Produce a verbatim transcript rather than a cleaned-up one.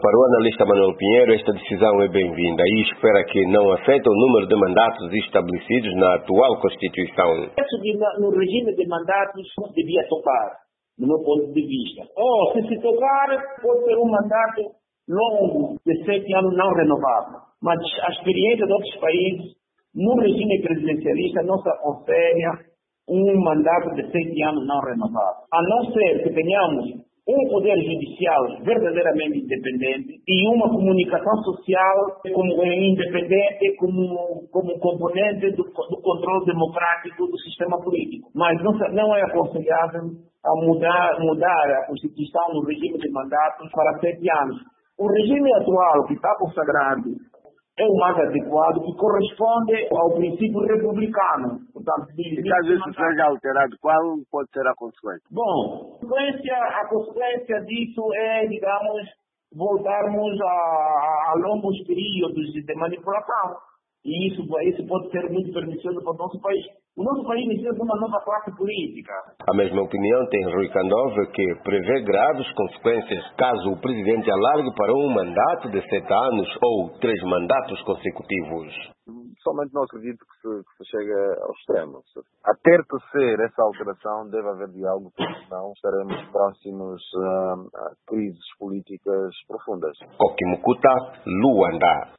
Para o analista Manuel Pinheiro, esta decisão é bem-vinda e espera que não afete o número de mandatos estabelecidos na atual Constituição. Acho que no regime de mandatos não se devia tocar, do meu ponto de vista. Ou, se se tocar, pode ser um mandato longo, de sete anos não renovável. Mas a experiência de outros países, no regime presidencialista, não se aconselha um mandato de sete anos não renovável. A não ser que tenhamos um poder judicial verdadeiramente independente e uma comunicação social como independente, como, como componente do, do controle democrático do sistema político. Mas não, não é aconselhável a mudar, mudar a Constituição no regime de mandatos para sete anos. O regime atual que está consagrado é o mais adequado, que corresponde ao princípio republicano. Portanto, e caso isso seja alterado, qual pode ser a consequência? Bom, a consequência, a consequência disso é, digamos, voltarmos a, a longos períodos de manipulação. E isso, isso pode ser muito pernicioso para o nosso país. O nosso país precisa de uma nova classe política. A mesma opinião tem Rui Candove, que prevê graves consequências caso o presidente alargue para um mandato de sete anos ou três mandatos consecutivos. Somente não acredito que se, que se chegue ao extremo. A ter que ser essa alteração, deve haver diálogo, porque senão estaremos próximos uh, a crises políticas profundas. Koki Mukuta, Luanda.